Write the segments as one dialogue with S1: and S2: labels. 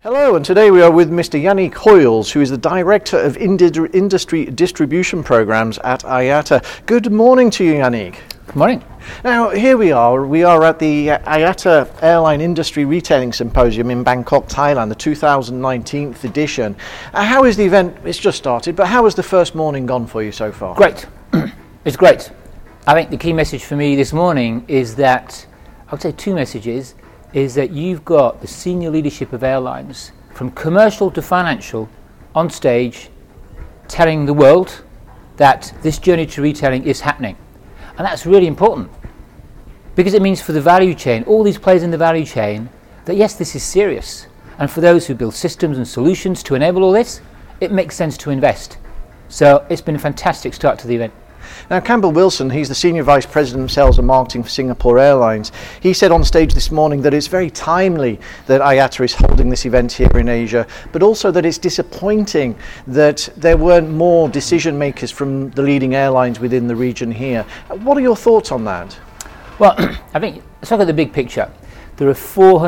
S1: Hello, and today we are with Mr. Yannick Hoyles, who is the Director of Industry Distribution Programs at IATA. Good morning to you, Yannick.
S2: Good morning.
S1: Now, here we are at the IATA Airline Industry Retailing Symposium in Bangkok, Thailand, the 2019 edition. How is the event? It's just started, but how has the first morning gone for you so far?
S2: Great. It's great. I think the key message for me this morning is that, I would say two messages, is that you've got the senior leadership of airlines, from commercial to financial, on stage telling the world that this journey to retailing is happening. And that's really important, because it means for the value chain, all these players in the value chain, that yes, this is serious. And for those who build systems and solutions to enable all this, it makes sense to invest. So it's been a fantastic start to the event.
S1: Now, Campbell Wilson, he's the Senior Vice President of Sales and Marketing for Singapore Airlines. He said on stage this morning that it's very timely that IATA is holding this event here in Asia, but also that it's disappointing that there weren't more decision makers from the leading airlines within the region here. What are your thoughts on that?
S2: Well, I think, let's look at the big picture. There are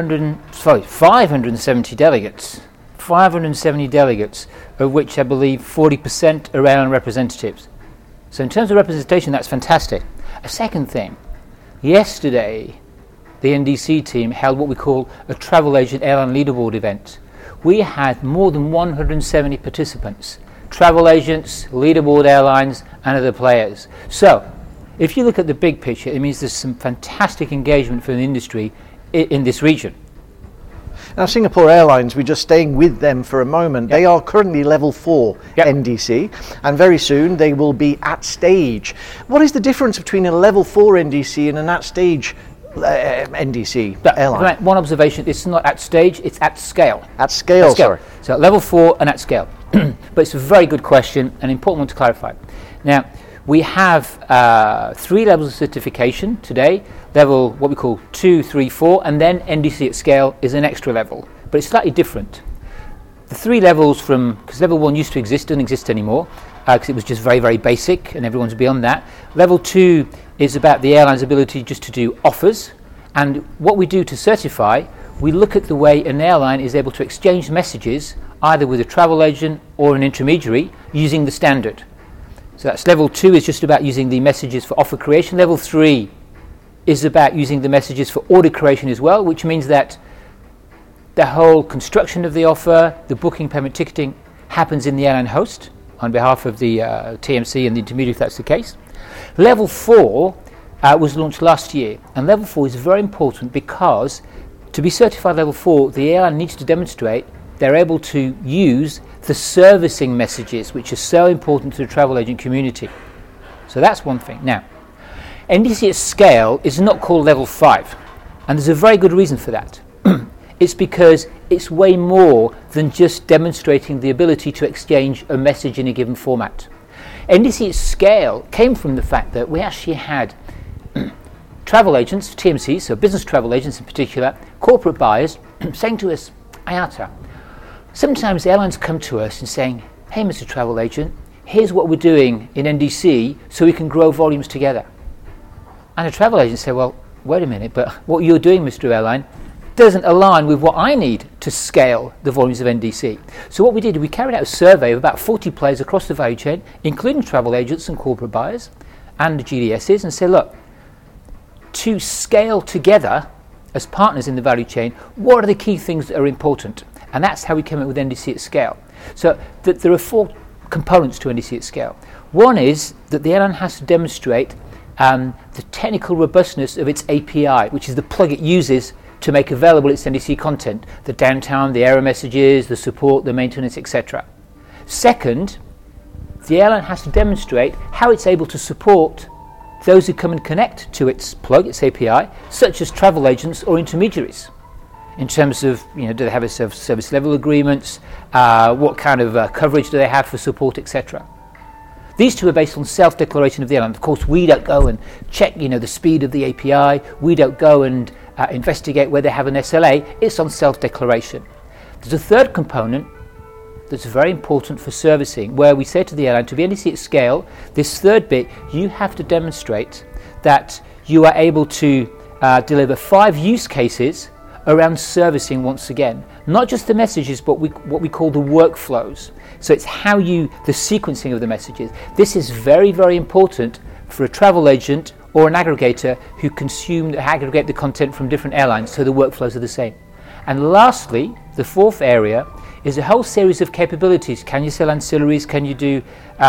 S2: 570 delegates. 570 delegates, of which I believe 40% are airline representatives. So in terms of representation, that's fantastic. A second thing, yesterday the NDC team held what we call a travel agent airline leaderboard event. We had more than 170 participants, travel agents, leaderboard airlines and other players. So if you look at the big picture, it means there's some fantastic engagement from the industry in this region.
S1: Now, Singapore Airlines, we're just staying with them for a moment. Yep. They are currently level 4 NDC, and very soon they will be at stage. What is the difference between a level 4 NDC and an at stage NDC airline?
S2: Right, one observation, it's not at stage, it's at scale.
S1: At scale, sorry.
S2: So level 4 and at scale. But it's a very good question, and important one to clarify. Now, we have 3 levels of certification today. Level, what we call 2, 3, 4, and then NDC at scale is an extra level, but it's slightly different. The 3 levels because level 1 used to exist, doesn't exist anymore, because it was just very, very basic, and everyone's beyond that. Level 2 is about the airline's ability just to do offers, and what we do to certify, we look at the way an airline is able to exchange messages, either with a travel agent or an intermediary, using the standard. So that's level 2 is just about using the messages for offer creation. Level 3 is about using the messages for order creation as well, which means that the whole construction of the offer, the booking, payment, ticketing happens in the airline host on behalf of the TMC and the intermediary if that's the case. Level 4 was launched last year, and level 4 is very important because to be certified level 4, the airline needs to demonstrate they're able to use the servicing messages, which are so important to the travel agent community. So that's one thing. Now, NDC at scale is not called level 5, and there's a very good reason for that. It's because it's way more than just demonstrating the ability to exchange a message in a given format. NDC at scale came from the fact that we actually had travel agents, TMCs, so business travel agents in particular, corporate buyers, saying to us, IATA, sometimes airlines come to us and saying, hey Mr. Travel Agent, here's what we're doing in NDC so we can grow volumes together. And a travel agent said, well, wait a minute, but what you're doing, Mr. Airline, doesn't align with what I need to scale the volumes of NDC. So what we did, we carried out a survey of about 40 players across the value chain, including travel agents and corporate buyers and the GDSs, and said, look, to scale together as partners in the value chain, what are the key things that are important? And that's how we came up with NDC at scale. So there are 4 components to NDC at scale. One is that the airline has to demonstrate the technical robustness of its API, which is the plug it uses to make available its NDC content, the downtime, the error messages, the support, the maintenance, etc. Second, the airline has to demonstrate how it's able to support those who come and connect to its plug, its API, such as travel agents or intermediaries. In terms of, do they have a service level agreements, what kind of coverage do they have for support, etc. These 2 are based on self-declaration of the airline. Of course, we don't go and check, the speed of the API. We don't go and investigate whether they have an SLA. It's on self-declaration. There's a third component that's very important for servicing, where we say to the airline, to be NDC at scale, this third bit, you have to demonstrate that you are able to deliver 5 use cases around servicing once again. Not just the messages, but what we call the workflows. So it's the sequencing of the messages. This is very, very important for a travel agent or an aggregator who aggregate the content from different airlines, so the workflows are the same. And lastly, the fourth area is a whole series of capabilities. Can you sell ancillaries? Can you do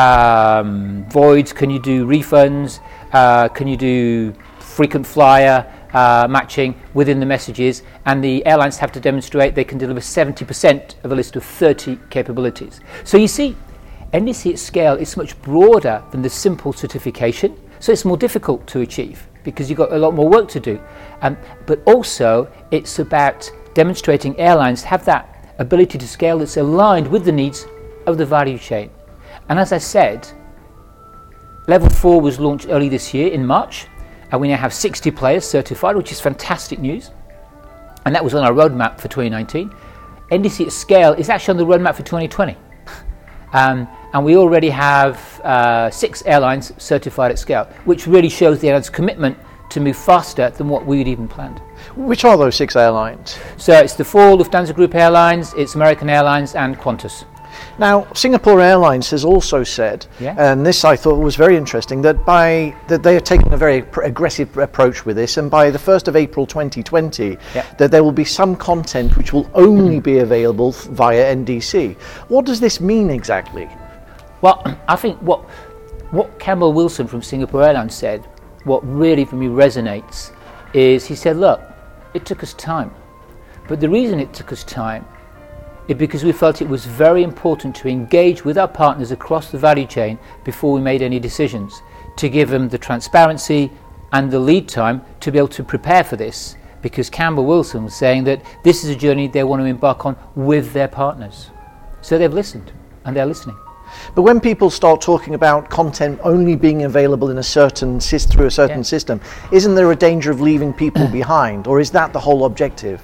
S2: voids? Can you do refunds? Can you do frequent flyer matching within the messages? And the airlines have to demonstrate they can deliver 70% of a list of 30 capabilities. So you see, NDC at scale is much broader than the simple certification, so it's more difficult to achieve because you've got a lot more work to do. But also, it's about demonstrating airlines have that ability to scale that's aligned with the needs of the value chain. And as I said, Level 4 was launched early this year in March, and we now have 60 players certified, which is fantastic news. And that was on our roadmap for 2019. NDC at scale is actually on the roadmap for 2020. And we already have 6 airlines certified at scale, which really shows the airline's commitment to move faster than what we had even planned.
S1: Which are those 6 airlines?
S2: So it's the 4 Lufthansa Group airlines, it's American Airlines and Qantas.
S1: Now, Singapore Airlines has also said, and this I thought was very interesting, that they are taking a very aggressive approach with this, and by the 1st of April 2020, that there will be some content which will only be available via NDC. What does this mean exactly?
S2: Well, I think what Campbell Wilson from Singapore Airlines said, what really for me resonates, is he said, look, it took us time. But the reason it took us time is because we felt it was very important to engage with our partners across the value chain before we made any decisions, to give them the transparency and the lead time to be able to prepare for this, because Campbell Wilson was saying that this is a journey they want to embark on with their partners. So they've listened, and they're listening.
S1: But when people start talking about content only being available in through a certain system, isn't there a danger of leaving people behind, or is that the whole objective?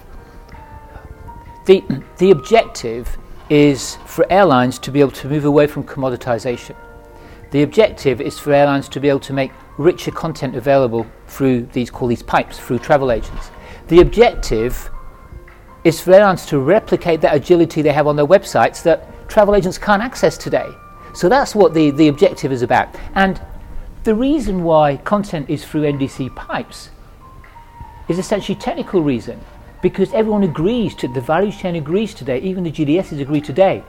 S2: The objective is for airlines to be able to move away from commoditization. The objective is for airlines to be able to make richer content available through these pipes, through travel agents. The objective is for airlines to replicate that agility they have on their websites that travel agents can't access today. So that's what the objective is about. And the reason why content is through NDC pipes is essentially technical reason, because everyone agrees, the value chain agrees today, even the GDSs agree today,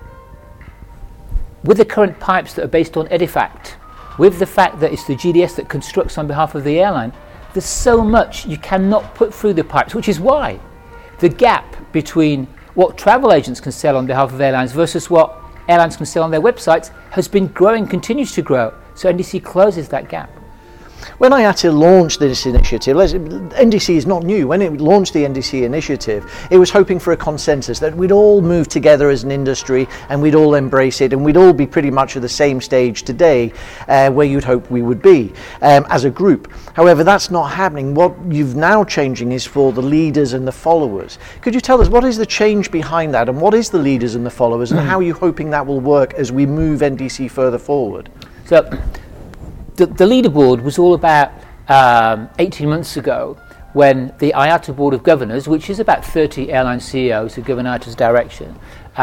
S2: with the current pipes that are based on EDIFACT, with the fact that it's the GDS that constructs on behalf of the airline, there's so much you cannot put through the pipes, which is why the gap between what travel agents can sell on behalf of airlines versus what airlines can sell on their websites has been growing, continues to grow. So NDC closes that gap.
S1: When IATA launched this initiative, NDC is not new. When it launched the NDC initiative, it was hoping for a consensus that we'd all move together as an industry and we'd all embrace it and we'd all be pretty much at the same stage today where you'd hope we would be as a group. However, that's not happening. What you've now changing is for the leaders and the followers. Could you tell us what is the change behind that, and what is the leaders and the followers, and how are you hoping that will work as we move NDC further forward?
S2: So, the leaderboard was all about 18 months ago when the IATA Board of Governors, which is about 30 airline CEOs who govern IATA's direction,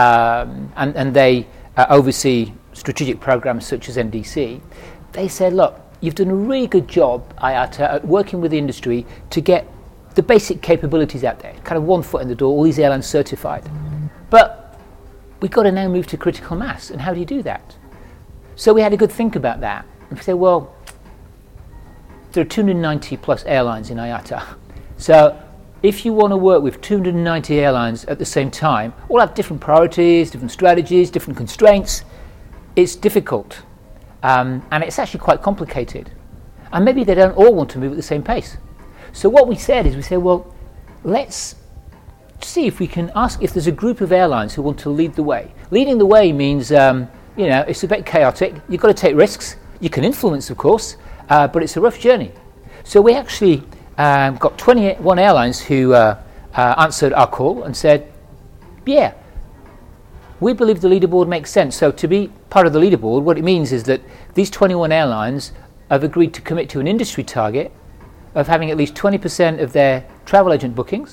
S2: and they oversee strategic programs such as NDC, they said, look, you've done a really good job, IATA, at working with the industry to get the basic capabilities out there, kind of one foot in the door, all these airlines certified. But we've got to now move to critical mass, and how do you do that? So we had a good think about that. And we said, well, there are 290 plus airlines in IATA. So if you want to work with 290 airlines at the same time, all have different priorities, different strategies, different constraints, it's difficult. And it's actually quite complicated. And maybe they don't all want to move at the same pace. So what we said, well, let's see if we can ask if there's a group of airlines who want to lead the way. Leading the way means, it's a bit chaotic. You've got to take risks. You can influence, of course, but it's a rough journey. So we actually got 21 airlines who answered our call and said, yeah, we believe the leaderboard makes sense. So to be part of the leaderboard, what it means is that these 21 airlines have agreed to commit to an industry target of having at least 20% of their travel agent bookings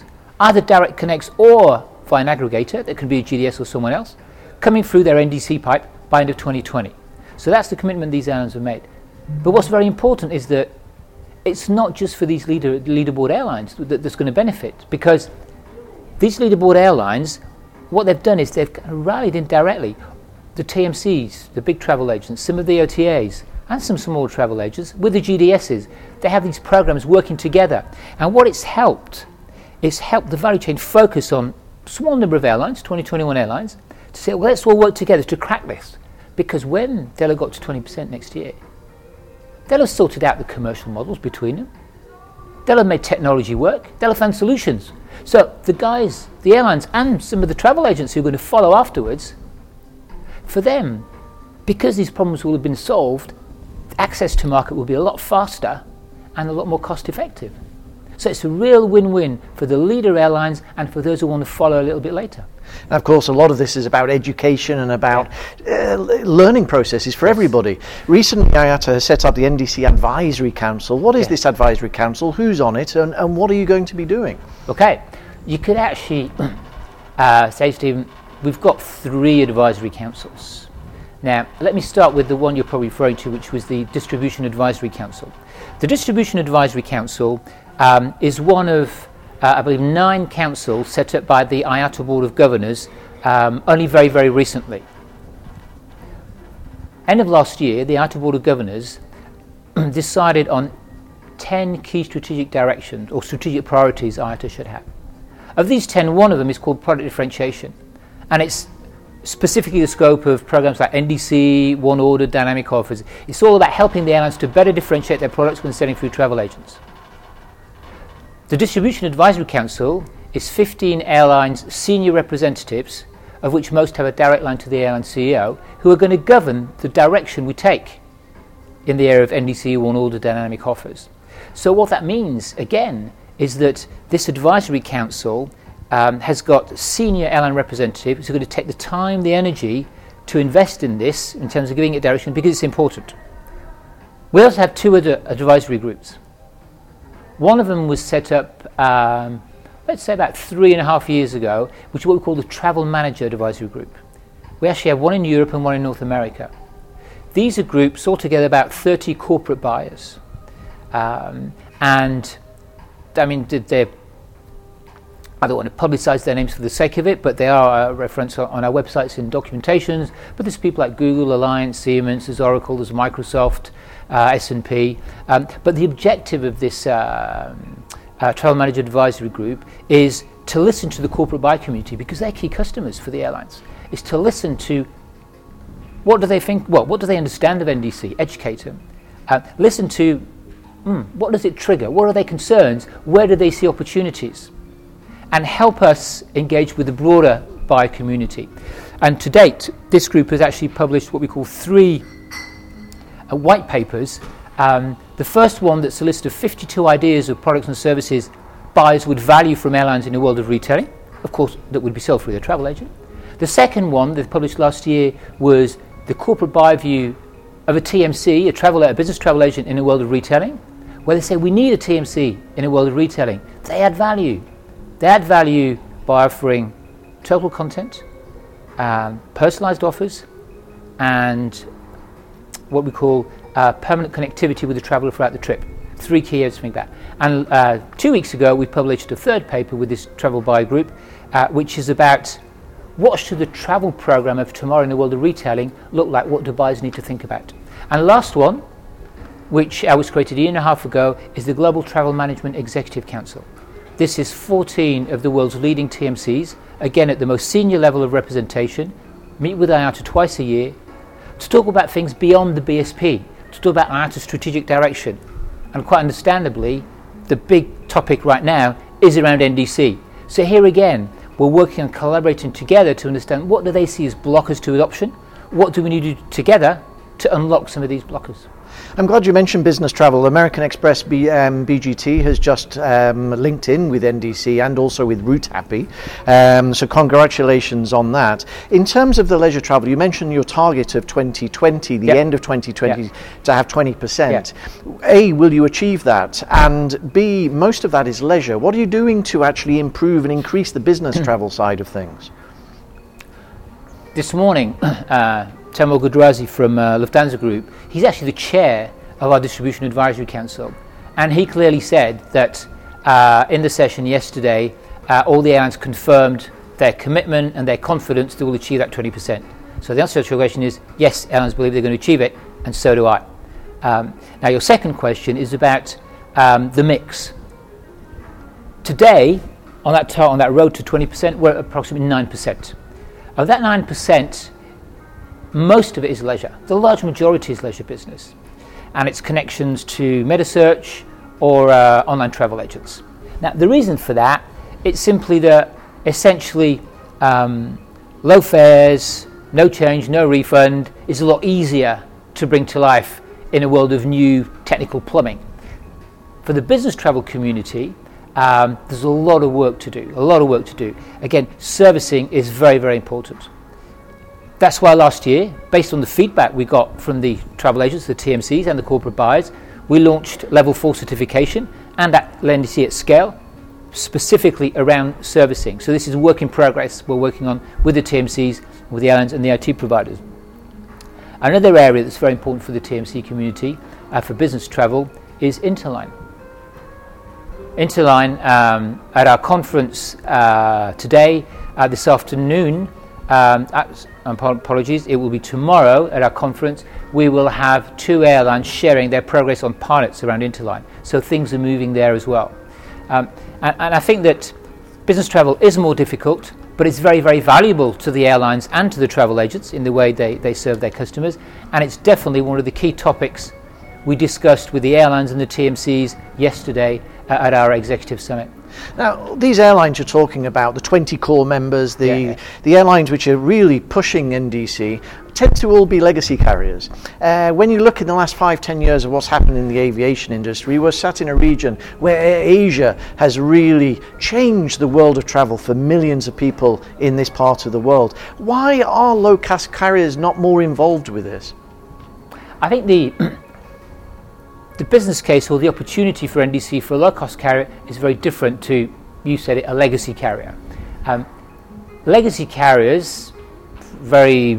S2: either direct connects or via an aggregator, that can be a GDS or someone else, coming through their NDC pipe by end of 2020. So that's the commitment these airlines have made. But what's very important is that it's not just for these leaderboard airlines that's going to benefit, because these leaderboard airlines, what they've done is they've rallied indirectly the TMCs, the big travel agents, some of the OTAs, and some small travel agents with the GDSs. They have these programs working together. And what it's helped the value chain focus on a small number of airlines, 2021 airlines, to say, well, let's all work together to crack this. Because when they'll have got to 20% next year, they'll have sorted out the commercial models between them. They'll have made technology work. They'll have found solutions. So the guys, the airlines, and some of the travel agents who are going to follow afterwards, for them, because these problems will have been solved, access to market will be a lot faster and a lot more cost effective. So it's a real win-win for the leader airlines and for those who want to follow a little bit later.
S1: And of course, a lot of this is about education and about learning processes for everybody. Recently, IATA has set up the NDC Advisory Council. What is this Advisory Council? Who's on it? And what are you going to be doing?
S2: Okay, you could actually say, Stephen, we've got 3 advisory councils. Now, let me start with the one you're probably referring to, which was the Distribution Advisory Council. The Distribution Advisory Council is one of, I believe, 9 councils set up by the IATA Board of Governors only very, very recently. End of last year, the IATA Board of Governors decided on 10 key strategic directions or strategic priorities IATA should have. Of these 10, one of them is called product differentiation, and it's specifically the scope of programs like NDC, One Order, Dynamic Offers. It's all about helping the airlines to better differentiate their products when selling through travel agents. The Distribution Advisory Council is 15 airlines' senior representatives, of which most have a direct line to the airline CEO, who are going to govern the direction we take in the area of NDC, One Order, Dynamic Offers. So what that means, again, is that this Advisory Council has got senior airline representatives who are going to take the time, the energy to invest in this in terms of giving it direction, because it's important. We also have 2 other advisory groups. One of them was set up, let's say about 3.5 years ago, which is what we call the Travel Manager Advisory Group. We actually have one in Europe and one in North America. These are groups, altogether about 30 corporate buyers. And I mean, I don't want to publicise their names for the sake of it, but they are referenced on our websites in documentations. But there's people like Google, Alliance, Siemens, there's Oracle, there's Microsoft, S&P. But the objective of this Travel Manager Advisory Group is to listen to the corporate buyer community, because they're key customers for the airlines. Is to listen to what do they think, well, what do they understand of NDC, educate them. Listen to what does it trigger, what are their concerns, where do they see opportunities, and help us engage with the broader buyer community. And to date, this group has actually published what we call 3 white papers. The first one that's a list of 52 ideas of products and services buyers would value from airlines in the world of retailing, of course, that would be sold through their travel agent. The second one that they published last year was the corporate buyer view of a TMC, a business travel agent in the world of retailing, where they say we need a TMC in the world of retailing. They add value. They add value by offering total content, personalised offers, and what we call permanent connectivity with the traveller throughout the trip. 3 key areas to make that. And 2 weeks ago, we published a 3rd paper with this travel buyer group, which is about what should the travel programme of tomorrow in the world of retailing look like, what do buyers need to think about. And the last one, which was created 1.5 years ago, is the Global Travel Management Executive Council. This is 14 of the world's leading TMCs, again at the most senior level of representation, meet with IATA twice a year to talk about things beyond the BSP, to talk about IATA's strategic direction. And quite understandably, the big topic right now is around NDC. So here again, we're working on collaborating together to understand what do they see as blockers to adoption, what do we need to do together to unlock some of these blockers.
S1: I'm glad you mentioned business travel. American Express BGT has just linked in with NDC and also with Route Happy. So congratulations on that. In terms of the leisure travel, you mentioned your target of 2020, the end of 2020, to have 20%. A, will you achieve that? And B, most of that is leisure. What are you doing to actually improve and increase the business travel side of things?
S2: This morning, Taimur Gudrazi from Lufthansa Group, he's actually the chair of our Distribution Advisory Council, and he clearly said that in the session yesterday, all the airlines confirmed their commitment and their confidence they will achieve that 20%. So the answer to your question is yes, airlines believe they're going to achieve it, and so do I. Now your second question is about the mix. Today, on that road to 20%, we're at approximately 9%. Of that 9%, most of it is leisure. The large majority is leisure business, and its connections to metasearch or online travel agents. Now, the reason for that, it's simply that essentially low fares, no change, no refund is a lot easier to bring to life in a world of new technical plumbing. For the business travel community, there's a lot of work to do. Again, servicing is very, very important. That's why last year, based on the feedback we got from the travel agents, the TMCs and the corporate buyers, we launched Level 4 certification and at NDC at scale, specifically around servicing. So this is a work in progress we're working on with the TMCs, with the airlines and the IT providers. Another area that's very important for the TMC community, for business travel, is Interline. Interline, at our conference today, this afternoon, apologies, it will be tomorrow at our conference, we will have 2 airlines sharing their progress on pilots around Interline. So things are moving there as well. And I think that business travel is more difficult, but it's very, very valuable to the airlines and to the travel agents in the way they serve their customers. And it's definitely one of the key topics we discussed with the airlines and the TMCs yesterday at our executive summit.
S1: Now, these airlines you're talking about, the 20 core members, the airlines which are really pushing NDC, tend to all be legacy carriers. When you look in the last 5-10 years of what's happened in the aviation industry, we're sat in a region where Asia has really changed the world of travel for millions of people in this part of the world. Why are low-cost carriers not more involved with this?
S2: I think the business case or the opportunity for NDC for a low-cost carrier is very different to, you said it, a legacy carrier. Legacy carriers, very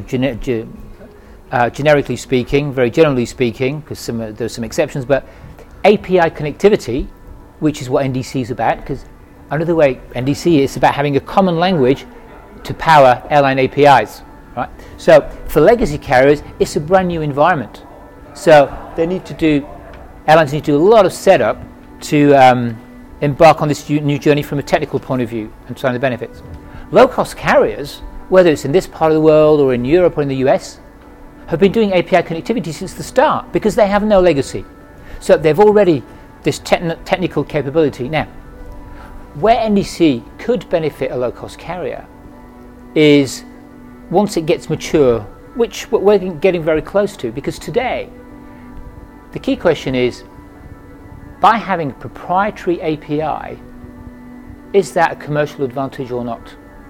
S2: generically speaking, very generally speaking, because there's some exceptions, but API connectivity, which is what NDC is about, because another way NDC is about having a common language to power airline APIs, right? So for legacy carriers, it's a brand new environment. So airlines need to do a lot of setup to embark on this new journey from a technical point of view and find the benefits. Low-cost carriers, whether it's in this part of the world or in Europe or in the US, have been doing API connectivity since the start because they have no legacy. So they've already this technical capability. Now, where NDC could benefit a low-cost carrier is once it gets mature, which we're getting very close to, because today the key question is, by having a proprietary API, is that a commercial advantage or not?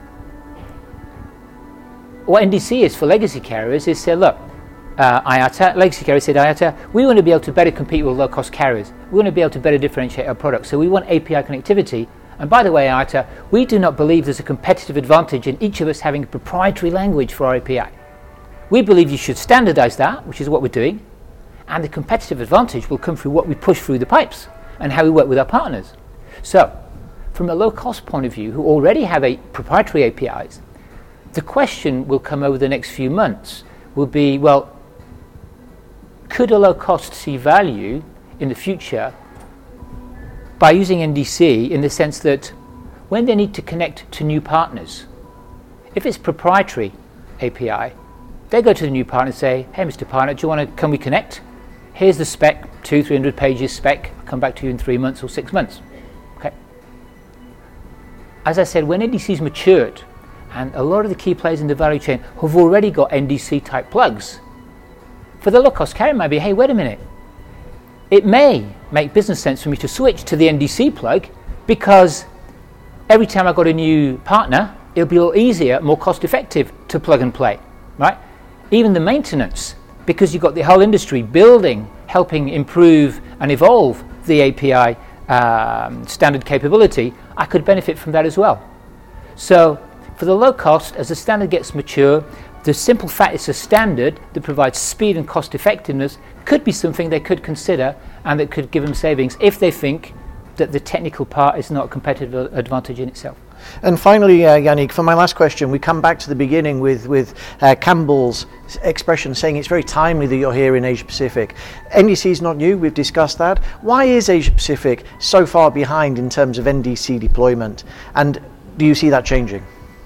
S2: What NDC is for legacy carriers is say, look, legacy carriers said, IATA, we want to be able to better compete with low-cost carriers. We want to be able to better differentiate our products. So we want API connectivity. And by the way, IATA, we do not believe there's a competitive advantage in each of us having a proprietary language for our API. We believe you should standardize that, which is what we're doing. And the competitive advantage will come through what we push through the pipes and how we work with our partners. So, from a low-cost point of view, who already have proprietary APIs, the question will come over the next few months will be, well, could a low-cost see value in the future by using NDC in the sense that when they need to connect to new partners, if it's proprietary API, they go to the new partner and say, hey, Mr. Partner, can we connect? Here's the spec, 200-300 pages spec. I'll come back to you in 3 months or 6 months. Okay. As I said, when NDC's matured, and a lot of the key players in the value chain have already got NDC type plugs, for the low-cost carrier it might be, hey, wait a minute, it may make business sense for me to switch to the NDC plug, because every time I've got a new partner, it'll be a lot easier, more cost effective to plug and play, right? Even the maintenance, because you've got the whole industry building, helping improve and evolve the API standard capability, I could benefit from that as well. So for the low cost, as the standard gets mature, the simple fact it's a standard that provides speed and cost effectiveness could be something they could consider, and that could give them savings if they think that the technical part is not a competitive advantage in itself.
S1: And finally, Yannick, for my last question, we come back to the beginning with Campbell's expression saying it's very timely that you're here in Asia Pacific. NDC is not new, we've discussed that. Why is Asia Pacific so far behind in terms of NDC deployment? And do you see that changing?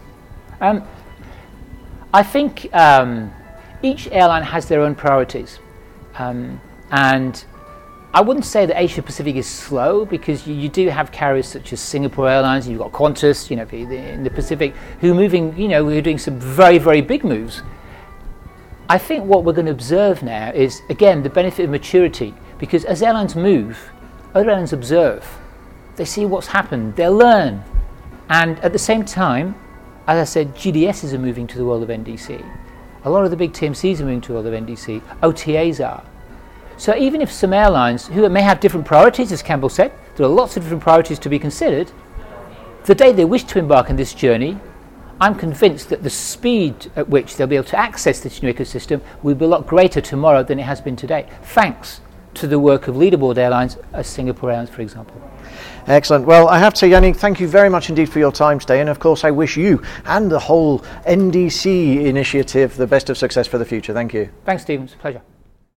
S2: I think each airline has their own priorities. And I wouldn't say that Asia Pacific is slow, because you do have carriers such as Singapore Airlines, you've got Qantas, in the Pacific, who are moving, who are doing some very, very big moves. I think what we're going to observe now is, again, the benefit of maturity, because as airlines move, other airlines observe. They see what's happened, they'll learn. And at the same time, as I said, GDSs are moving to the world of NDC. A lot of the big TMCs are moving to the world of NDC. OTAs are. So even if some airlines, who may have different priorities, as Campbell said, there are lots of different priorities to be considered, the day they wish to embark on this journey, I'm convinced that the speed at which they'll be able to access this new ecosystem will be a lot greater tomorrow than it has been today, thanks to the work of leaderboard airlines, as Singapore Airlines, for example.
S1: Excellent. Well, I have to say, Yannick, thank you very much indeed for your time today. And of course, I wish you and the whole NDC initiative the best of success for the future. Thank you.
S2: Thanks, Stephen. It's a pleasure.